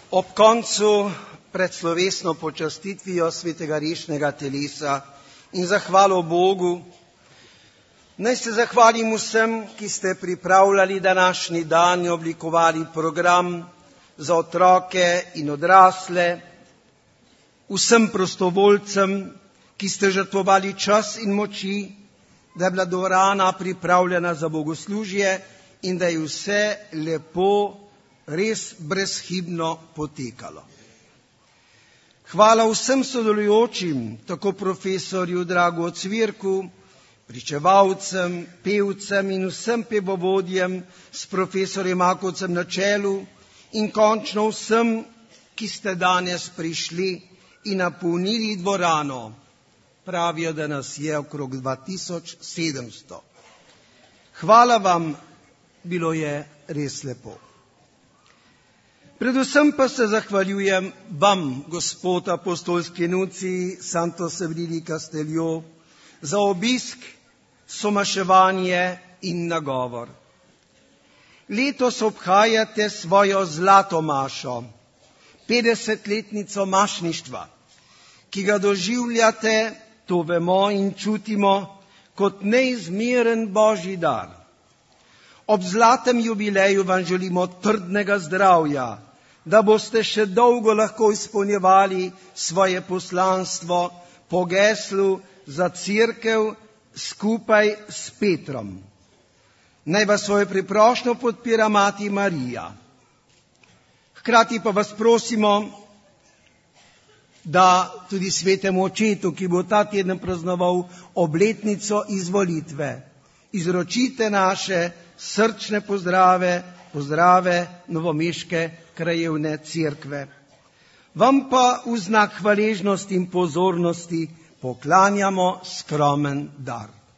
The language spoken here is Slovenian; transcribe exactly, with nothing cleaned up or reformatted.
Ob koncu pred slovesno počastitvijo svetega rešnega telesa in zahvalo Bogu, naj se zahvalim vsem, ki ste pripravljali današnji dan in oblikovali program za otroke in odrasle, vsem prostovoljcem, ki ste žrtvovali čas in moči, da je bila dvorana pripravljena za bogoslužje in da je vse lepo, res brezhibno potekalo. Hvala vsem sodelujočim, tako profesorju Dragu Ocvirku, pričevalcem, pevcem in vsem pevovodjem s profesorjem Makovcem na čelu in končno vsem, ki ste danes prišli in napolnili dvorano. Pravijo, da nas je okrog dva tisoč sedemsto. Hvala vam, bilo je res lepo. Predvsem pa se zahvaljujem vam, gospod apostolski nuncij Santo Severino Castello, za obisk, somaševanje in nagovor. Letos obhajate svojo zlato mašo, petdesetletnico mašništva, ki ga doživljate, to vemo in čutimo, kot neizmeren božji dar. Ob zlatem jubileju vam želimo trdnega zdravja, da boste še dolgo lahko izpolnjevali svoje poslanstvo po geslu za cerkev skupaj s Petrom. Naj vas svojo priprošnjo podpira Mati Marija. Hkrati pa vas prosimo, da tudi svetemu očetu, ki bo ta teden praznoval obletnico izvolitve, izročite naše srčne pozdrave, pozdrave novomeške krajevne cerkve. Vam pa v znak hvaležnosti in pozornosti poklanjamo skromen dar.